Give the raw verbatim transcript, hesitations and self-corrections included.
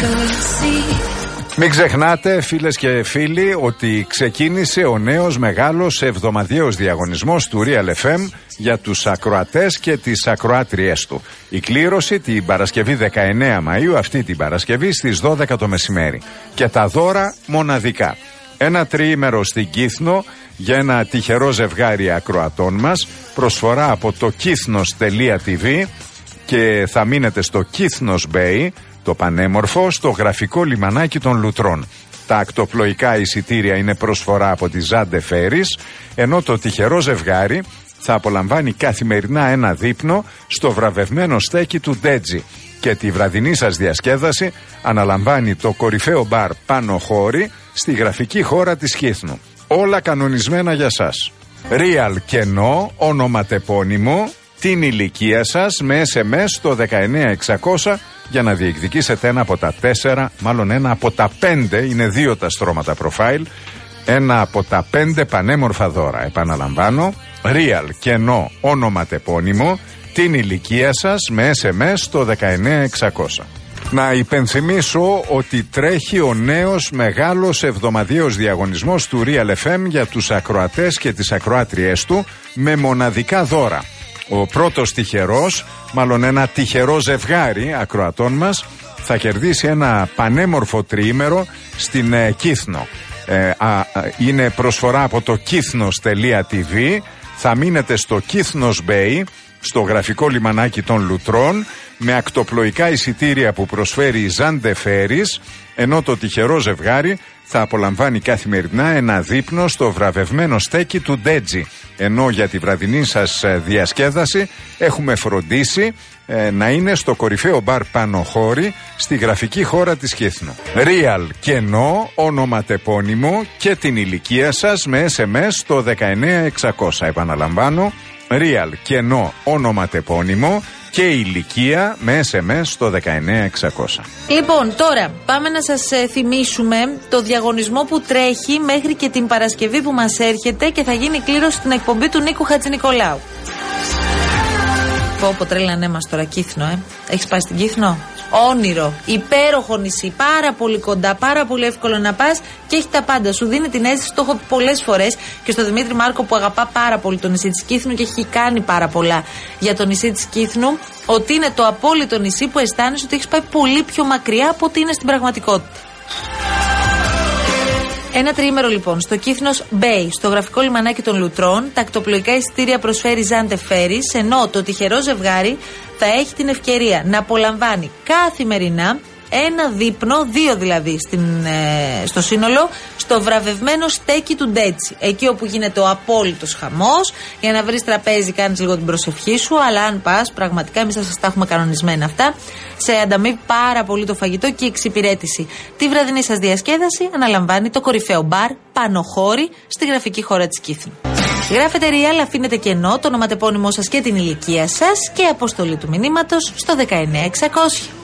Μην ξεχνάτε, φίλες και φίλοι, ότι ξεκίνησε ο νέος μεγάλος εβδομαδιαίος διαγωνισμός του Real εφ εμ για τους ακροατές και τις ακροάτριές του. Η κλήρωση την Παρασκευή δεκαεννέα Μαΐου, αυτή την Παρασκευή στις δώδεκα το μεσημέρι. Και τα δώρα μοναδικά. Ένα τριήμερο στην Κύθνο για ένα τυχερό ζευγάρι ακροατών μας, προσφορά από το κύθνος τελεία τι βι, και θα μείνετε στο Κύθνος Bay, το πανέμορφο, στο γραφικό λιμανάκι των Λουτρών. Τα ακτοπλοϊκά εισιτήρια είναι προσφορά από τη Ζάντε Φέρις, ενώ το τυχερό ζευγάρι θα απολαμβάνει καθημερινά ένα δείπνο στο βραβευμένο στέκι του Ντέτζι, και τη βραδινή σας διασκέδαση αναλαμβάνει το κορυφαίο μπαρ Πάνω Χώρι στη γραφική χώρα της Κύθνου. Όλα κανονισμένα για σας. Real κενό, ονοματεπώνυμο, την ηλικία σας με ες εμ ες στο δεκαεννέα εξακόσια για να διεκδικήσετε ένα από τα τέσσερα, μάλλον ένα από τα πέντε, είναι δύο τα στρώματα προφάιλ, ένα από τα πέντε πανέμορφα δώρα. Επαναλαμβάνω, Real κενό, ονοματεπώνυμο, την ηλικία σας με ες εμ ες στο δεκαεννέα εξακόσια. Να υπενθυμίσω ότι τρέχει ο νέος μεγάλος εβδομαδιαίος διαγωνισμός του Real εφ εμ για τους ακροατές και τις ακροάτριές του με μοναδικά δώρα. Ο πρώτος τυχερός, μάλλον ένα τυχερό ζευγάρι ακροατών μας, θα κερδίσει ένα πανέμορφο τριήμερο στην ε, Κύθνο. Ε, α, α, είναι προσφορά από το κύθνος τελεία τι βι. Θα μείνετε στο Κύθνος Bay, στο γραφικό λιμανάκι των Λουτρών, με ακτοπλοϊκά εισιτήρια που προσφέρει η Ζάντε Φέρις, ενώ το τυχερό ζευγάρι θα απολαμβάνει καθημερινά ένα δείπνο στο βραβευμένο στέκι του Ντέτζι. Ενώ για τη βραδινή σας διασκέδαση έχουμε φροντίσει ε, να είναι στο κορυφαίο μπαρ Πάνω Χώρι στη γραφική χώρα της Κύθνου. Real κενό, ονοματεπώνυμο και την ηλικία σας με ες εμ ες στο δεκαεννέα εξακόσια. Επαναλαμβάνω, Real κενό, ονοματεπώνυμο και ηλικία με ες εμ ες στο δεκαεννέα εξακόσια. Λοιπόν, τώρα πάμε να σας ε, θυμίσουμε το διαγωνισμό που τρέχει μέχρι και την Παρασκευή που μας έρχεται και θα γίνει κλήρωση στην εκπομπή του Νίκου Χατζηνικολάου. Πω πω τρέλανέ μας τώρα, Κύθνο, ε. Έχεις πάει στην Κύθνο? Όνειρο, υπέροχο νησί, πάρα πολύ κοντά, πάρα πολύ εύκολο να πας και έχει τα πάντα. Σου δίνει την αίσθηση, το έχω πει πολλές φορές και στο Δημήτρη Μάρκο που αγαπά πάρα πολύ το νησί της Κύθνου και έχει κάνει πάρα πολλά για το νησί της Κύθνου, ότι είναι το απόλυτο νησί που αισθάνεσαι ότι έχεις πάει πολύ πιο μακριά από ό,τι είναι στην πραγματικότητα. Ένα τριήμερο λοιπόν στο Κύθνος Bay, στο γραφικό λιμανάκι των Λουτρών. Τα ακτοπλοϊκά εισιτήρια προσφέρει Ζάντε Φέρις, ενώ το τυχερό ζευγάρι θα έχει την ευκαιρία να απολαμβάνει καθημερινά ένα δείπνο, δύο δηλαδή στην, ε, στο σύνολο, στο βραβευμένο στέκι του Ντέτσι. Εκεί όπου γίνεται ο απόλυτος χαμός. Για να βρεις τραπέζι, κάνεις λίγο την προσευχή σου. Αλλά αν πας, πραγματικά εμείς θα σας τα έχουμε κανονισμένα αυτά. Σε ανταμείβει πάρα πολύ το φαγητό και η εξυπηρέτηση. Τη βραδινή σας διασκέδαση αναλαμβάνει το κορυφαίο μπαρ Πάνω Χώρι στη γραφική χώρα της Κύθνου. Γράφετε Real, αφήνετε κενό το ονοματεπώνυμό σας και την ηλικία σας και αποστολή του μηνύματος στο δεκαεννέα εξακόσια.